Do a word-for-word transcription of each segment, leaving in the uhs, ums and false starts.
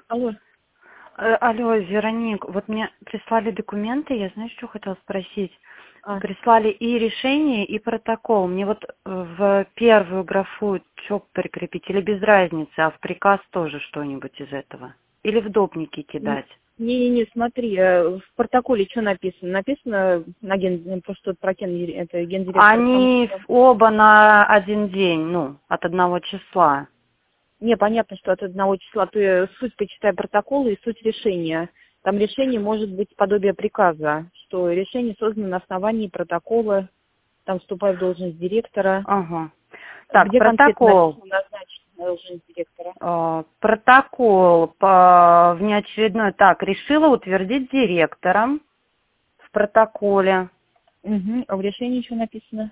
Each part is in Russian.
Алло. Э, Алло, Вероник, вот мне прислали документы, я, знаешь, что хотела спросить? А, Прислали и решение, и протокол. Мне вот э, в первую графу что прикрепить, или без разницы, а в приказ тоже что-нибудь из этого? Или в допники кидать? не-не-не, смотри, э, в протоколе что написано? Написано на ген, просто тут про ген, это гендиректора, потому Они что... оба на один день, ну, от одного числа. Не, понятно, что от одного числа. Ты суть почитай протокола и суть решения. Там решение может быть подобие приказа, что решение создано на основании протокола, там вступая в должность директора. Ага. Так, Где конкретно протокол. написано назначить на должность директора? Э, Протокол по внеочередной. Так, решила утвердить директором в протоколе. Угу. А в решении что написано?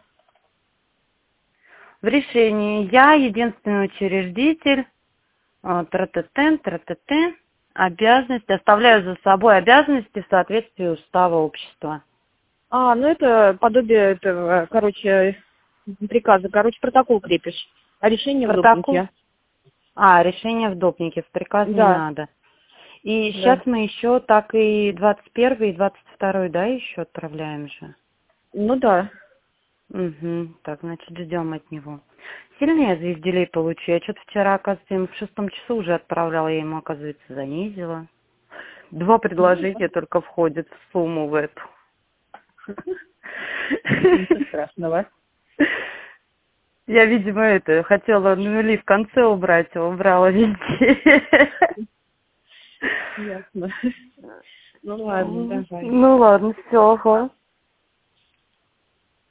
В решении я единственный учредитель, э, тра-та-тен, тра-та-те, обязанности, оставляю за собой обязанности в соответствии устава общества. А, ну это подобие этого, короче, приказа. Короче, протокол крепишь, а решение в Протокол? допнике. А, решение в допнике, в приказ не Да, надо. И сейчас да. мы еще так и двадцать первый, и двадцать второй, да, еще отправляем же? Ну да. Угу, так, значит, ждем от него. Сильно я звезделей получу. Я что-то вчера, оказывается, ему в шестом часу уже отправляла, я ему, оказывается, занизила. Два Ну, предложения только входят в сумму в эту. ничего страшного. Я, видимо, это, хотела нули в конце убрать, а убрала везде. Ясно. Ну ладно, давай. Ну ладно, все, ага.